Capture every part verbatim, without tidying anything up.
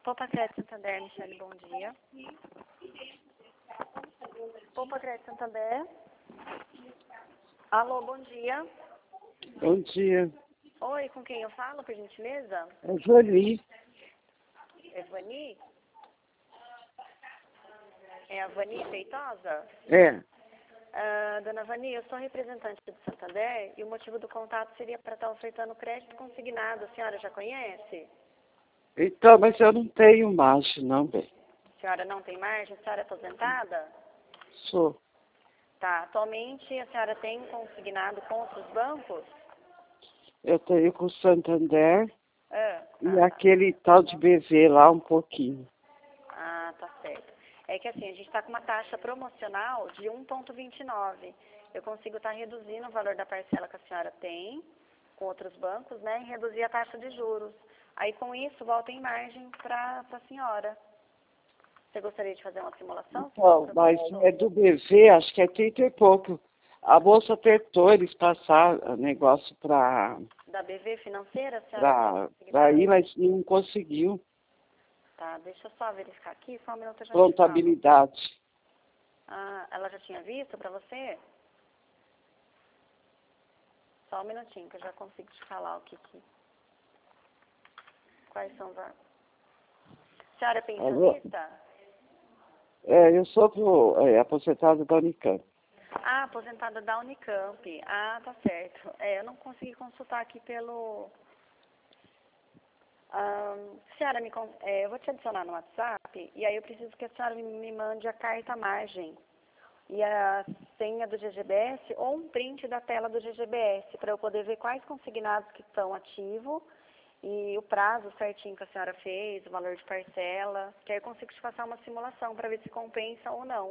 Poupa Crédito Santander, Michele, bom dia. Poupa Crédito Santander. Alô, bom dia. Bom dia. Oi, com quem eu falo, por gentileza? É Jolie. É Vani? É a Vani Feitosa? É. Ah, dona Vani, eu sou representante do Santander e o motivo do contato seria para estar ofertando crédito consignado. A senhora já conhece? Então, mas eu não tenho margem, não, bem. A senhora não tem margem? A senhora é aposentada? Sou. Tá. Atualmente a senhora tem consignado com outros bancos? Eu tenho com o Santander Ah, e ah, tá. aquele tal de B V lá um pouquinho. Ah, tá certo. É que assim, a gente está com uma taxa promocional de um vírgula vinte e nove. Eu consigo estar reduzindo o valor da parcela que a senhora tem com outros bancos, né? E reduzir a taxa de juros. Aí com isso volta em margem para a senhora. Você gostaria de fazer uma simulação? Então, mas é do B V, acho que é trinta e pouco. A moça tentou eles passar o negócio para Da B V Financeira, a senhora tem para ir, possibilidade? mas não conseguiu. Tá, deixa eu só verificar aqui, só um minuto eu já te falo. Contabilidade. Ah, ela já tinha visto para você? Só um minutinho que eu já consigo te falar o que que... Quais são os... A senhora é pensionista? É, eu sou pro, é, aposentado da Unicamp. Ah, aposentada da Unicamp. Ah, tá certo. É, eu não consegui consultar aqui pelo... Ah, senhora, me, con- é, eu vou te adicionar no WhatsApp e aí eu preciso que a senhora me, me mande a carta margem e a senha do G G B S ou um print da tela do G G B S para eu poder ver quais consignados que estão ativos e o prazo certinho que a senhora fez, o valor de parcela, que aí eu consigo te passar uma simulação para ver se compensa ou não.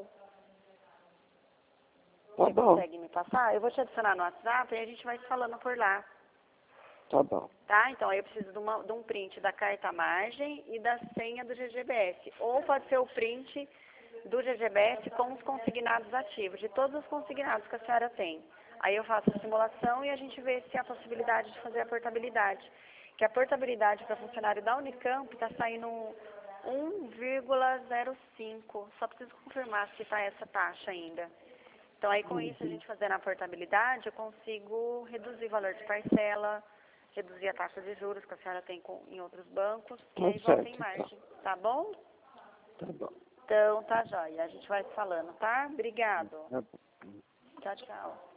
Tá Você bom, consegue me passar? Eu vou te adicionar no WhatsApp e a gente vai se falando por lá. tá bom. Tá? Então, aí eu preciso de, uma, de um print da carta margem e da senha do G G B S. Ou pode ser o print do G G B S com os consignados ativos, de todos os consignados que a senhora tem. Aí eu faço a simulação e a gente vê se há possibilidade de fazer a portabilidade. Que a portabilidade para funcionário da Unicamp está saindo um vírgula zero cinco. Só preciso confirmar se está essa taxa ainda. Então, aí com isso, a gente fazendo a portabilidade, eu consigo reduzir o valor de parcela, reduzir a taxa de juros que a senhora tem com, em outros bancos, e Tá aí volta certo, em então. margem, tá bom? Tá bom. Então, tá jóia. A gente vai se falando, tá? Obrigado. Tá bom. Tchau, tchau.